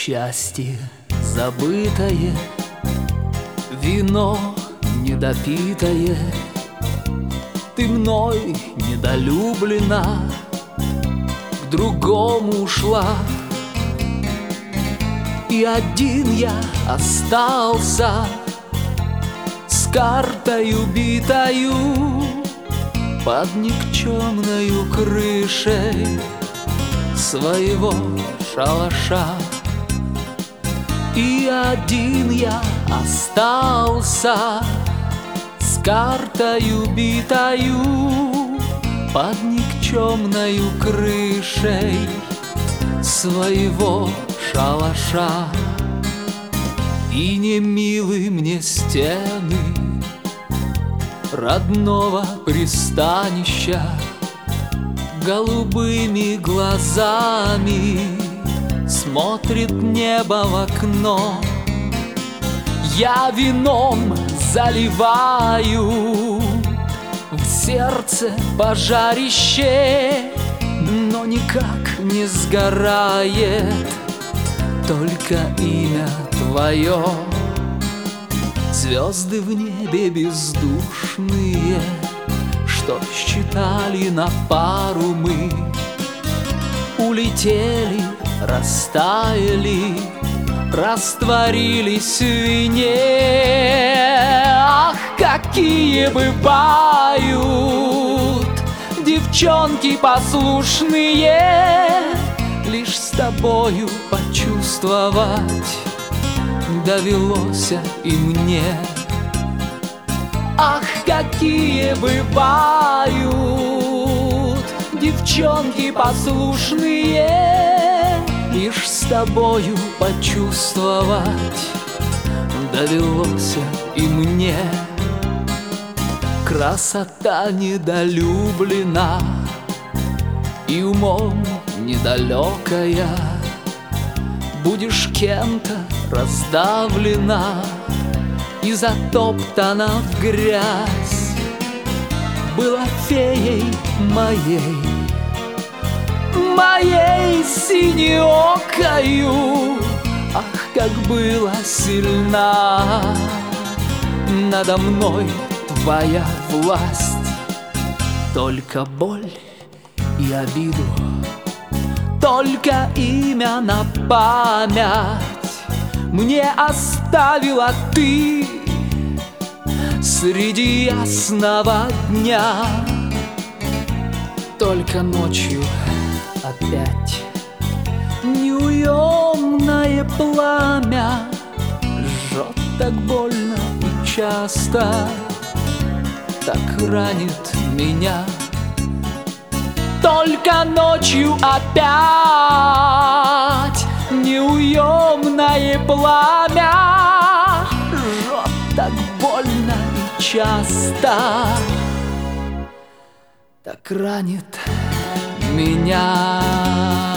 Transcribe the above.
Счастье забытое, вино недопитое, ты мной недолюблена, к другому ушла. И один я остался с картой убитою под никчемною крышей своего шалаша. И один я остался с картой убитою под никчемною крышей своего шалаша. И не милы мне стены родного пристанища, голубыми глазами смотрит небо в окно. Я вином заливаю в сердце пожарище, но никак не сгорает только имя твое. Звезды в небе бездушные, что считали на пару мы, улетели, растаяли, растворились в вине. Ах, какие бывают девчонки послушные, лишь с тобою почувствовать довелось и мне. Ах, какие бывают девчонки послушные, лишь с тобою почувствовать довелось и мне. Красота недолюблена и умом недалекая, будешь кем-то раздавлена и затоптана в грязь. Была феей моей, моей синеокою, ах, как была сильна надо мной твоя власть. Только боль и обиду, только имя на память мне оставила ты среди ясного дня. Только ночью опять неуемное пламя жжет так больно и часто, так ранит меня. Только ночью опять неуемное пламя жжет так больно и часто, так ранит меня.